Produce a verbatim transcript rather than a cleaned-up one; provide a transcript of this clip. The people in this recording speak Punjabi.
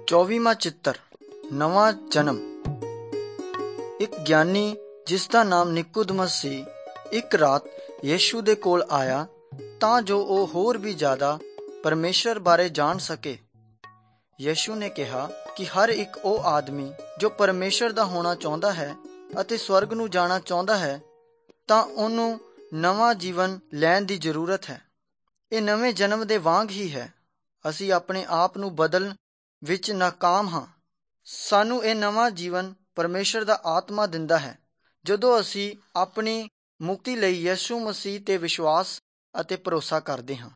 ਚੌਵੀਵਾਂ ਚਿੱਤਰ, ਨਵਾਂ ਜਨਮ। ਇੱਕ ਗਿਆਨੀ ਜਿਸ ਦਾ ਨਾਮ ਨਿਕੋਦਮਸ ਸੀ, ਇੱਕ ਰਾਤ ਯਿਸੂ ਦੇ ਕੋਲ ਆਇਆ ਤਾਂ ਜੋ ਉਹ ਹੋਰ ਵੀ ਜ਼ਿਆਦਾ ਪਰਮੇਸ਼ਰ ਬਾਰੇ ਜਾਣ ਸਕੇ। ਯਿਸੂ ਨੇ ਕਿਹਾ ਕਿ ਹਰ ਇੱਕ ਉਹ ਆਦਮੀ ਜੋ ਪਰਮੇਸ਼ਰ ਦਾ ਹੋਣਾ ਚਾਹੁੰਦਾ ਹੈ ਅਤੇ ਸਵਰਗ ਨੂੰ ਜਾਣਾ ਚਾਹੁੰਦਾ ਹੈ, ਤਾਂ ਉਹਨੂੰ ਨਵਾਂ ਜੀਵਨ ਲੈਣ ਦੀ ਜ਼ਰੂਰਤ ਹੈ। ਇਹ ਨਵੇਂ ਜਨਮ ਦੇ ਵਾਂਗ ਹੀ ਹੈ। ਅਸੀਂ ਆਪਣੇ ਆਪ ਨੂੰ ਬਦਲਣ ਵਿੱਚ ਨਾਕਾਮ ਹਾਂ। ਸਾਨੂੰ ਇਹ ਨਵਾਂ ਜੀਵਨ ਪਰਮੇਸ਼ਰ ਦਾ ਆਤਮਾ ਦਿੰਦਾ ਹੈ ਜਦੋਂ ਅਸੀਂ ਆਪਣੀ ਮੁਕਤੀ ਲਈ ਯਿਸੂ ਮਸੀਹ ਤੇ ਵਿਸ਼ਵਾਸ ਅਤੇ ਭਰੋਸਾ ਕਰਦੇ ਹਾਂ।